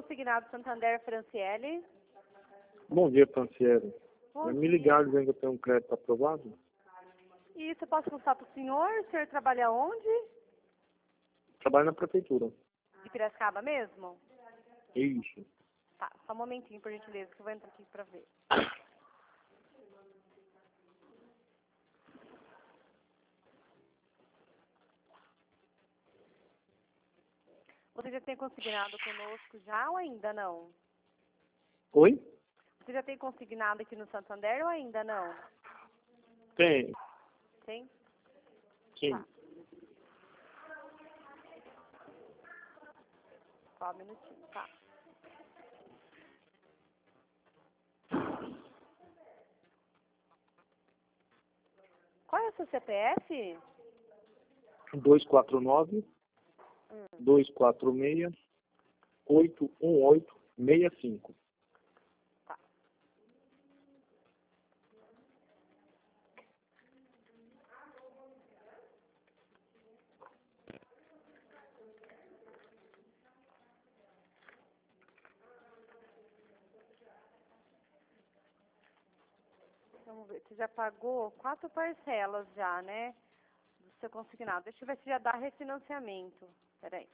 consignado Santander, Franciele. Bom dia, Franciele. Bom Me dia. ligaram dizendo que eu tenho um crédito aprovado? Isso, eu posso passar para o senhor? O senhor trabalha onde? Trabalho na prefeitura. De Piracicaba mesmo? Isso. Tá, só um momentinho, por gentileza, que eu vou entrar aqui para ver. Você já tem consignado conosco já ou ainda não? Oi? Você já tem consignado aqui no Santander ou ainda não? Tem. Tem? Sim. Tá. Só um minutinho, tá? Qual é o seu CPF? 249 246 81865. Tá. Vamos ver, você já pagou 4 parcelas já, né? Do seu consignado. Deixa eu ver se já dá refinanciamento. Peraí.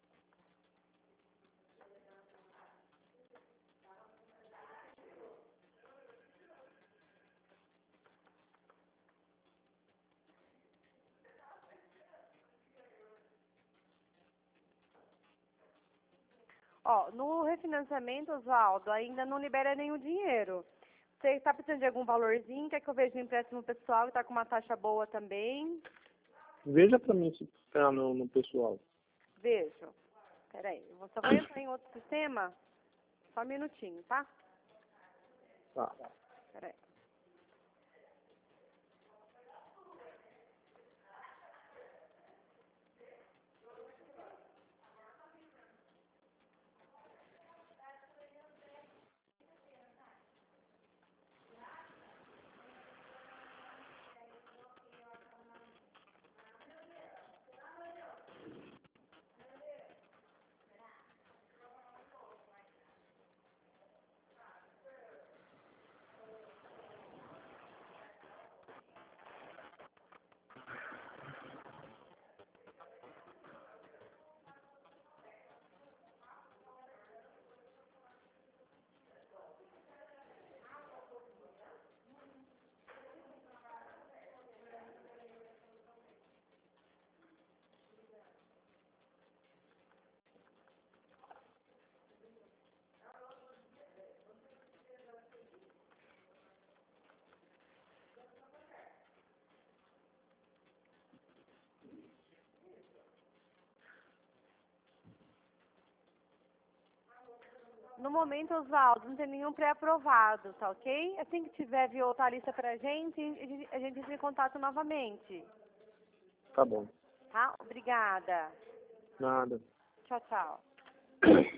Ó, no refinanciamento, Oswaldo, ainda não libera nenhum dinheiro. Você está precisando de algum valorzinho? Quer que eu veja o empréstimo pessoal e está com uma taxa boa também? Veja pra mim se está no pessoal. Vejo. Peraí, eu só vou entrar em outro sistema. Só um minutinho, tá? Tá. Peraí. No momento, Oswaldo, não tem nenhum pré-aprovado, tá ok? Assim que tiver, viu outra lista pra gente, a gente entra em contato novamente. Tá bom. Tá? Obrigada. Nada. Tchau, tchau.